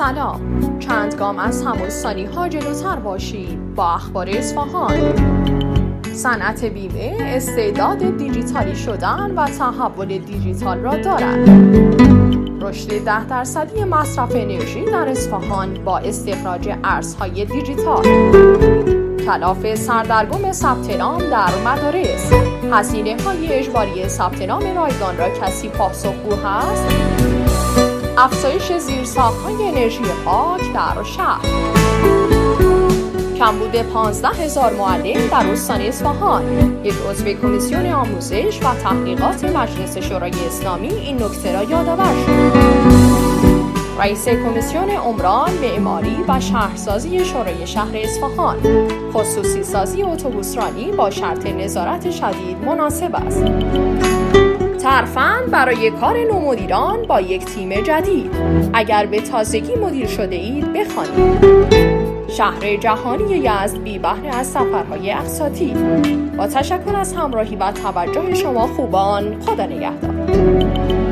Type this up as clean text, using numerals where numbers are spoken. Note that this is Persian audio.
سلام، چند گام از هموستانی ها جلوتر باشید با اخبار اصفهان. صنعت بیمه استعداد دیجیتالی شدن و تحول دیجیتال را دارد. رشد 10% مصرف انرژی در اصفهان با استخراج ارزهای دیجیتال. کلاف سردرگم ثبت نام در مدارس. هزینه‌های اجباری ثبت نام رایگان را کسی پاسخگو هست؟ افزایش زیرساخت‌های انرژی پاک در شهر. کمبود 15,000 معلم در استان اصفهان. یک عضو کمیسیون آموزش و تحقیقات مجلس شورای اسلامی این نکته را یادآور شد. رئیس کمیسیون عمران، معماری و شهرسازی شورای شهر اصفهان: خصوصی سازی اتوبوسرانی با شرط نظارت شدید مناسب است. ترفند برای کار نومدیران با یک تیم جدید. اگر به تازگی مدیر شده اید بخوانید. شهر جهانی یزد بی بهره از سفرهای اقساطی. با تشکر از همراهی و توجه شما خوبان، خدا نگهدار.